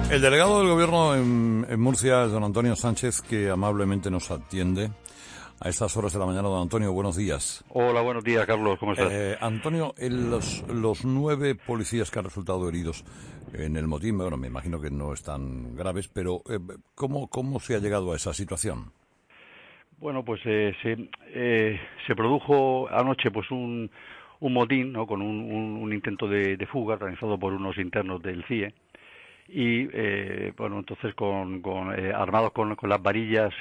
El delegado del Gobierno en Murcia es don Antonio Sánchez, que amablemente nos atiende a estas horas de la mañana. Don Antonio, buenos días. Hola, buenos días, Carlos, ¿cómo estás? Antonio, los 9 policías que han resultado heridos en el motín, bueno, me imagino que no están graves, pero ¿cómo se ha llegado a esa situación? Bueno, pues se produjo anoche pues un motín, ¿no?, con un intento de fuga organizado por unos internos del CIE y bueno, entonces armados con las varillas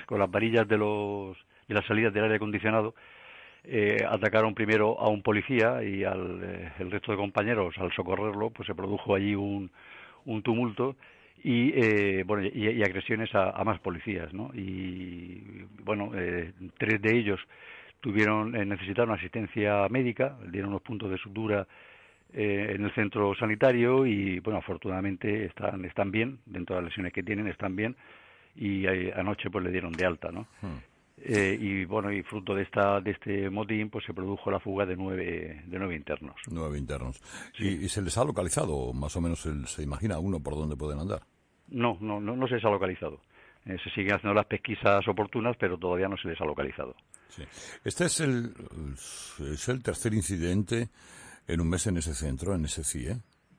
de las salidas del aire acondicionado, atacaron primero a un policía y el resto de compañeros, al socorrerlo, pues se produjo allí un tumulto y bueno, y agresiones a más policías, ¿no? Y bueno, 3 de ellos necesitaron asistencia médica, dieron unos puntos de sutura en el centro sanitario y bueno, afortunadamente están bien, dentro de las lesiones que tienen están bien, y anoche pues le dieron de alta, ¿no? Y bueno, y fruto de este motín pues se produjo la fuga de 9 internos. 9 internos. Sí. ¿Y se les ha localizado? Más o menos se imagina uno por dónde pueden andar. No se les ha localizado. Se siguen haciendo las pesquisas oportunas, pero todavía no se les ha localizado. Sí. Este es el tercer incidente en un mes en ese centro, en ese CIE.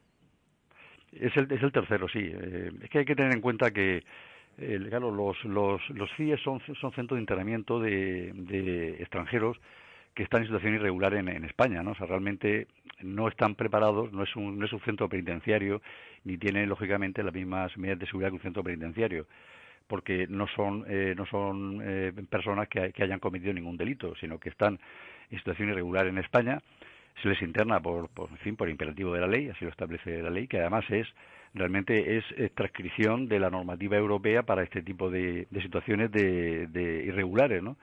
Es el tercero, sí. Es que hay que tener en cuenta que claro, los CIE son centros de internamiento de extranjeros que están en situación irregular en España, ¿no? O sea, realmente no están preparados, no es un centro penitenciario, ni tiene, lógicamente, las mismas medidas de seguridad que un centro penitenciario, porque no son personas que hayan cometido ningún delito, sino que están en situación irregular en España. Se les interna por imperativo de la ley, así lo establece la ley, que además realmente es transcripción de la normativa europea para este tipo de situaciones de irregulares, ¿no?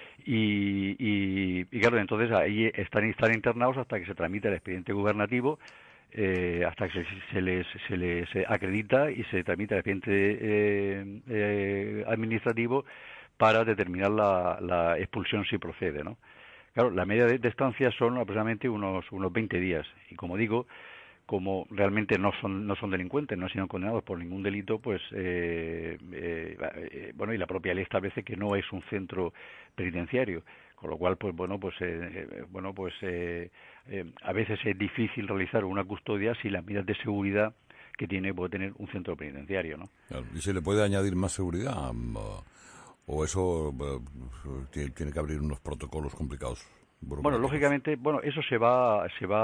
Y claro, entonces ahí están internados hasta que se tramita el expediente gubernativo, hasta que se les acredita y se tramita el expediente administrativo para determinar la expulsión si procede, ¿no? Claro, la media de estancia son aproximadamente unos 20 días. Y como digo, como realmente no son delincuentes, no han sido condenados por ningún delito, pues bueno, y la propia ley establece que no es un centro penitenciario, con lo cual, pues bueno, a veces es difícil realizar una custodia sin las medidas de seguridad que puede tener un centro penitenciario, ¿no? Claro. ¿Y se le puede añadir más seguridad? ¿O eso tiene que abrir unos protocolos complicados? Bueno, lógicamente, eso se va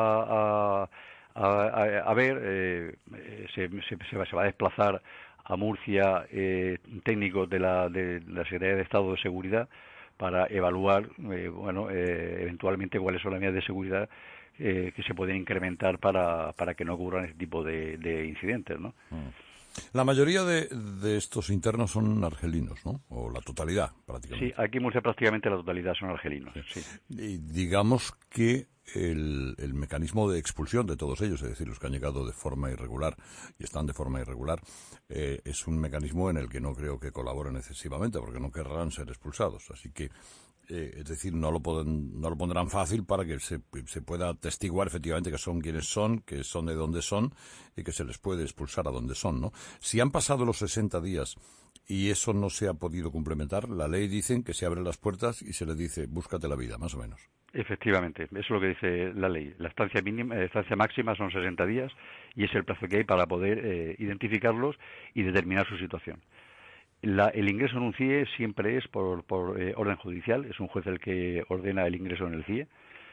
a ver, se va a desplazar a Murcia técnicos de la Secretaría de Estado de Seguridad para evaluar, eventualmente cuáles son las medidas de seguridad que se pueden incrementar para que no ocurran ese tipo de incidentes, ¿no? La mayoría de estos internos son argelinos, ¿no? O la totalidad, prácticamente. Sí, aquí en Murcia prácticamente la totalidad son argelinos. Sí. Y digamos que el mecanismo de expulsión de todos ellos, es decir, los que han llegado de forma irregular y están de forma irregular, es un mecanismo en el que no creo que colaboren excesivamente, porque no querrán ser expulsados. Así que, es decir, no lo pondrán fácil para que se pueda atestiguar efectivamente que son quienes son, que son de donde son y que se les puede expulsar a donde son, ¿no? Si han pasado los 60 días y eso no se ha podido complementar, la ley dice que se abren las puertas y se les dice, búscate la vida, más o menos. Efectivamente, eso es lo que dice la ley. La estancia máxima son 60 días y es el plazo que hay para poder identificarlos y determinar su situación. El ingreso en un CIE siempre es por orden judicial, es un juez el que ordena el ingreso en el CIE.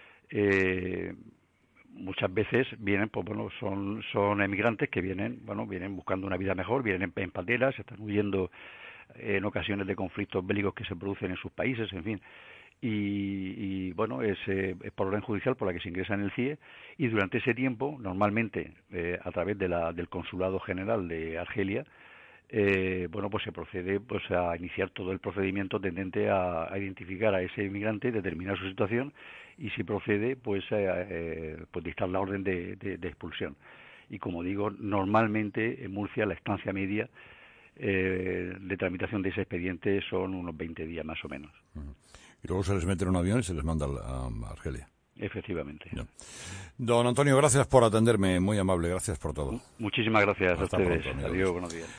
Muchas veces vienen, pues bueno, son emigrantes que vienen buscando una vida mejor, vienen en pateras, están huyendo en ocasiones de conflictos bélicos que se producen en sus países, en fin. Y bueno, es por orden judicial por la que se ingresa en el CIE, y durante ese tiempo, normalmente a través del Consulado General de Argelia, pues se procede a iniciar todo el procedimiento tendente a identificar a ese inmigrante, determinar su situación y, si procede, pues dictar la orden de expulsión. Y como digo, normalmente en Murcia la estancia media de tramitación de ese expediente son unos 20 días más o menos. Y luego se les mete en un avión y se les manda a Argelia. Efectivamente. No. Don Antonio, gracias por atenderme, muy amable, gracias por todo. Muchísimas gracias. Hasta a ustedes. Pronto, adiós, buenos días.